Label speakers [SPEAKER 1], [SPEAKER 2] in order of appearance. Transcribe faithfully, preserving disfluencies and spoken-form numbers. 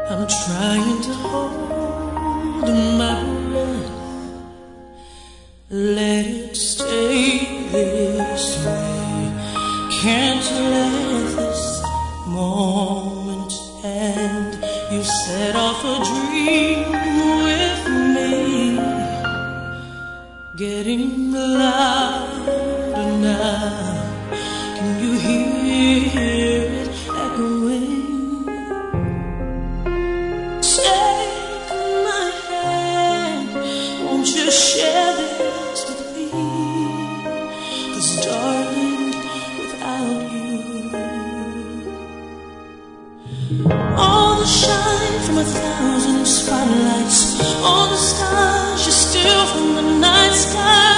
[SPEAKER 1] I'm trying to hold my breath, let it stay this way. Can't let this moment end. You set off a dream with me, getting louder now. Can you hear it echoing? Take my hand, won't you share this with me? 'Cause darling, without you, all the shine from a thousand spotlights, all the stars you steal from the night sky,